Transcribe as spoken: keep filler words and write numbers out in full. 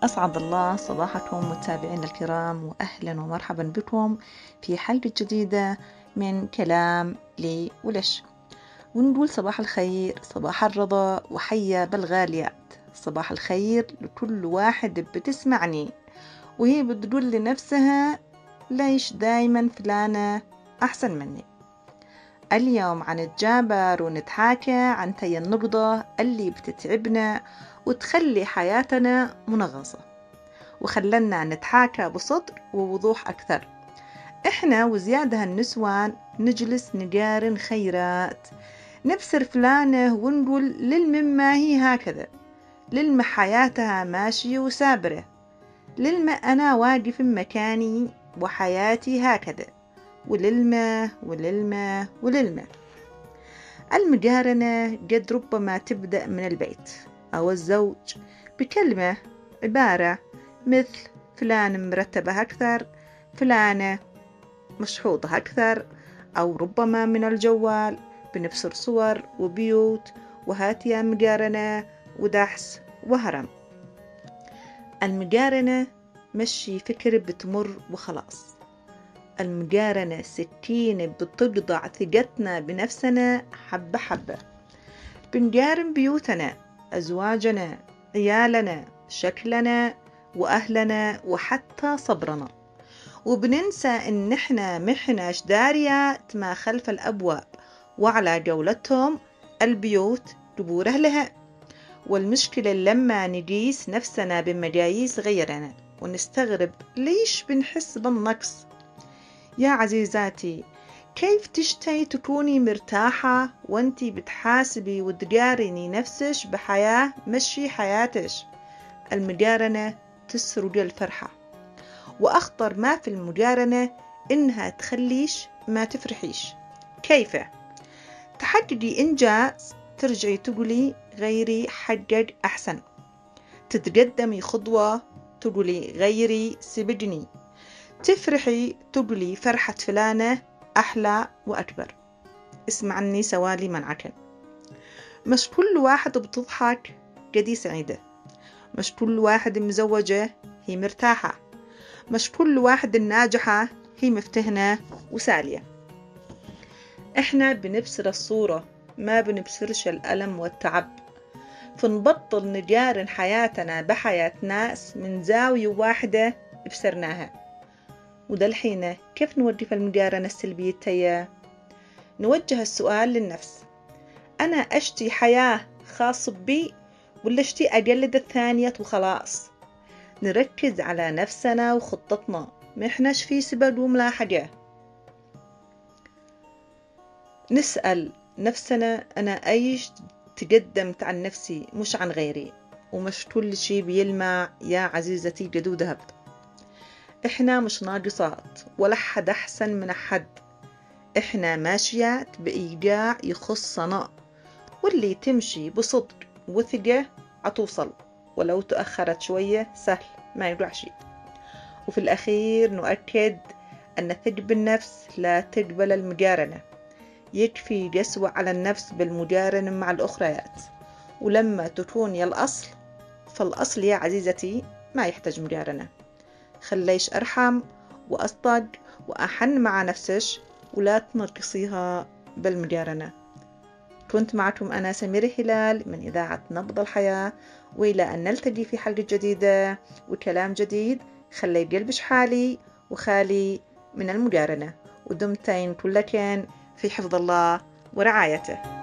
أسعد الله صباحكم متابعينا الكرام، وأهلا ومرحبا بكم في حلقة جديدة من كلام لي ولش. ونقول صباح الخير، صباح الرضا، وحيا بالغاليات. صباح الخير لكل واحد بتسمعني وهي بتقول لنفسها ليش دايما فلانة أحسن مني. اليوم عنتجابر ونتحاكى عن تي النقطة اللي بتتعبنا وتخلي حياتنا منغصة، وخلنا نتحاكى بصدق ووضوح أكثر. إحنا وزيادة النسوان نجلس نقارن خيرات، نبسر فلانة ونقول للمما هي هكذا، للم حياتها ماشية وسابرة، للم أنا واقف مكاني وحياتي هكذا، وللمة وللمة وللمة. المقارنة قد ربما تبدأ من البيت أو الزوج بكلمة عبارة مثل فلان مرتبة أكثر، فلانة مشحوطة أكثر، أو ربما من الجوال بنبصر صور وبيوت وهاتيا مقارنة ودحس وهرم. المقارنة مشي فكر بتمر وخلاص. المقارنة سكينة بتقطع ثقتنا بنفسنا حبة حبة. بنقارن بيوتنا، أزواجنا، عيالنا، شكلنا وأهلنا وحتى صبرنا، وبننسى إن إحنا محناش داريات ما خلف الأبواب، وعلى قولتهم البيوت دبور أهلها. والمشكلة لما نقيس نفسنا بمقاييس غيرنا ونستغرب ليش بنحس بالنقص. يا عزيزاتي، كيف تشتهي تكوني مرتاحة وانتي بتحاسبي وتقارني نفسش بحياة مشي حياتش؟ المقارنة تسرق الفرحة، وأخطر ما في المقارنة إنها تخليش ما تفرحيش. كيف؟ تحققي إنجاز ترجعي تقولي غيري حقق أحسن، تتقدمي خطوة تقولي غيري سبقني، تفرحي تقولي فرحة فلانة أحلى وأكبر. اسمعني سوالي منعكن، مش كل واحد بتضحك قدي سعيدة، مش كل واحد مزوجة هي مرتاحة، مش كل واحد ناجحة هي مفتهنة وسالية. احنا بنبصر الصورة ما بنبصرش الألم والتعب، فنبطل نقارن حياتنا بحياة ناس من زاوية واحدة بسرناها. وده الحين كيف نوقف المقارنة السلبية تيا؟ نوجه السؤال للنفس، أنا أشتي حياة خاصة بي ولا أشتي أقلد الثانية وخلاص؟ نركز على نفسنا وخطتنا، محناش في سبب وملاحقة. نسأل نفسنا أنا أيش تقدمت عن نفسي مش عن غيري، ومش كل شي بيلمع يا عزيزتي جدو ذهب. إحنا مش ناقصات ولا حد أحسن من أحد، إحنا ماشيات بإيقاع يخصنا، واللي تمشي بصدق وثقة عتوصل، ولو تأخرت شوية سهل ما يقع شيء. وفي الأخير نؤكد أن الثقة بالنفس لا تقبل المقارنة، يكفي قسوة على النفس بالمقارنة مع الأخريات. ولما تكون يا الأصل فالأصل يا عزيزتي ما يحتاج مقارنة. خليش أرحم وأصدق وأحن مع نفسش، ولا تنقصيها بالمقارنة. كنت معكم أنا سميرة هلال من إذاعة نبض الحياة، وإلى أن نلتقي في حلقة جديدة وكلام جديد. خلي قلبش حالي وخالي من المقارنة، ودمتين كلكن في حفظ الله ورعايته.